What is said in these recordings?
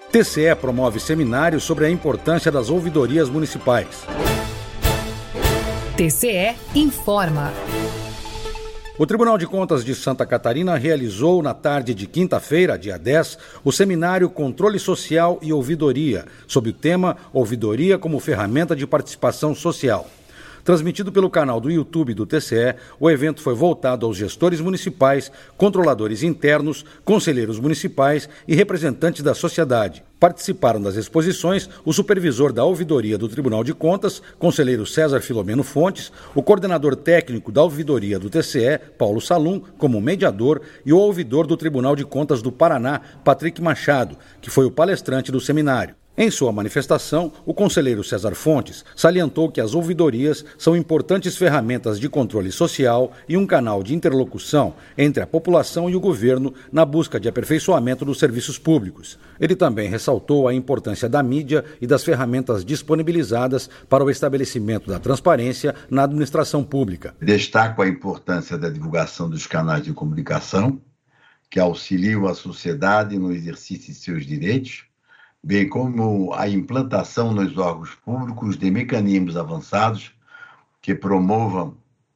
TCE promove seminário sobre a importância das ouvidorias municipais. TCE informa. O Tribunal de Contas de Santa Catarina realizou na tarde de quinta-feira, dia 10, o seminário Controle Social e Ouvidoria, sob o tema Ouvidoria como ferramenta de participação social. Transmitido pelo canal do YouTube do TCE, o evento foi voltado aos gestores municipais, controladores internos, conselheiros municipais e representantes da sociedade. Participaram das exposições o supervisor da ouvidoria do Tribunal de Contas, conselheiro César Filomeno Fontes, o coordenador técnico da ouvidoria do TCE, Paulo Salum, como mediador, e o ouvidor do Tribunal de Contas do Paraná, Patrick Machado, que foi o palestrante do seminário. Em sua manifestação, o conselheiro César Fontes salientou que as ouvidorias são importantes ferramentas de controle social e um canal de interlocução entre a população e o governo na busca de aperfeiçoamento dos serviços públicos. Ele também ressaltou a importância da mídia e das ferramentas disponibilizadas para o estabelecimento da transparência na administração pública. Destaco a importância da divulgação dos canais de comunicação, que auxiliam a sociedade no exercício de seus direitos, bem como a implantação nos órgãos públicos de mecanismos avançados que promovam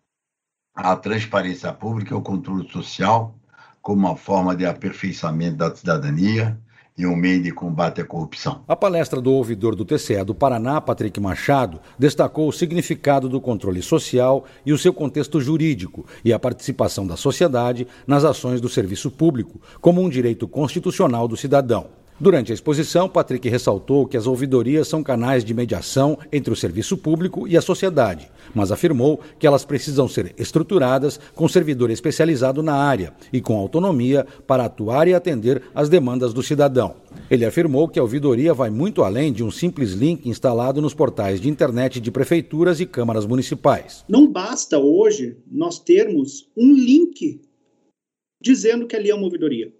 a transparência pública e o controle social como uma forma de aperfeiçoamento da cidadania e um meio de combate à corrupção. A palestra do ouvidor do TCE do Paraná, Patrick Machado, destacou o significado do controle social e o seu contexto jurídico e a participação da sociedade nas ações do serviço público como um direito constitucional do cidadão. Durante a exposição, Patrick ressaltou que as ouvidorias são canais de mediação entre o serviço público e a sociedade, mas afirmou que elas precisam ser estruturadas com servidor especializado na área e com autonomia para atuar e atender às demandas do cidadão. Ele afirmou que a ouvidoria vai muito além de um simples link instalado nos portais de internet de prefeituras e câmaras municipais. Não basta hoje nós termos um link dizendo que ali é uma ouvidoria.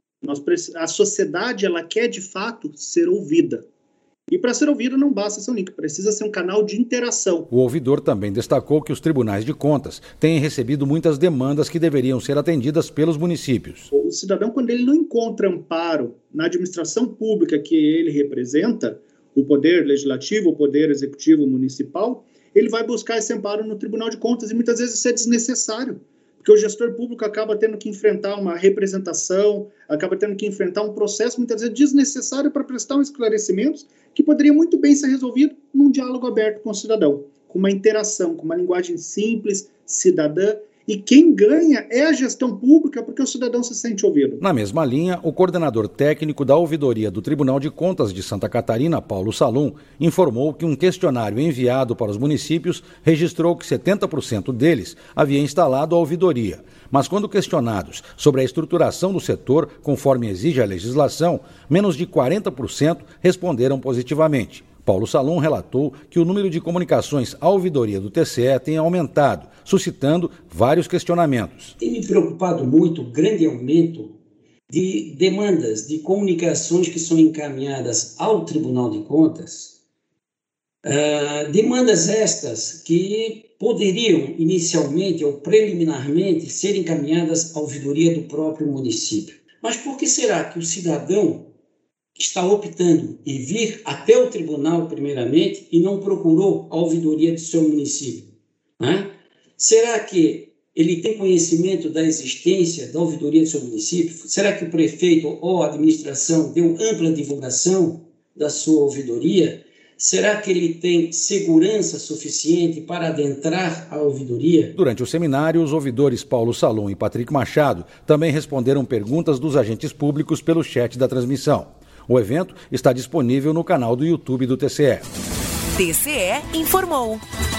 A sociedade ela quer, de fato, ser ouvida. E para ser ouvida não basta ser um link, precisa ser um canal de interação. O ouvidor também destacou que os tribunais de contas têm recebido muitas demandas que deveriam ser atendidas pelos municípios. O cidadão, quando ele não encontra amparo na administração pública que ele representa, o poder legislativo, o poder executivo municipal, ele vai buscar esse amparo no Tribunal de Contas e muitas vezes isso é desnecessário. Porque o gestor público acaba tendo que enfrentar uma representação, acaba tendo que enfrentar um processo, muitas vezes, desnecessário para prestar um esclarecimento que poderia muito bem ser resolvido num diálogo aberto com o cidadão, com uma interação, com uma linguagem simples, cidadã. E quem ganha é a gestão pública porque o cidadão se sente ouvido. Na mesma linha, o coordenador técnico da ouvidoria do Tribunal de Contas de Santa Catarina, Paulo Salum, informou que um questionário enviado para os municípios registrou que 70% deles havia instalado a ouvidoria. Mas quando questionados sobre a estruturação do setor, conforme exige a legislação, menos de 40% responderam positivamente. Paulo Salum relatou que o número de comunicações à ouvidoria do TCE tem aumentado, suscitando vários questionamentos. Tem me preocupado muito o grande aumento de demandas de comunicações que são encaminhadas ao Tribunal de Contas, demandas estas que poderiam inicialmente ou preliminarmente ser encaminhadas à ouvidoria do próprio município. Mas por que será que o cidadão está optando em vir até o tribunal primeiramente e não procurou a ouvidoria do seu município? Será que ele tem conhecimento da existência da ouvidoria do seu município? Será que o prefeito ou a administração deu ampla divulgação da sua ouvidoria? Será que ele tem segurança suficiente para adentrar a ouvidoria? Durante o seminário, os ouvidores Paulo Salum e Patrick Machado também responderam perguntas dos agentes públicos pelo chat da transmissão. O evento está disponível no canal do YouTube do TCE. TCE informou.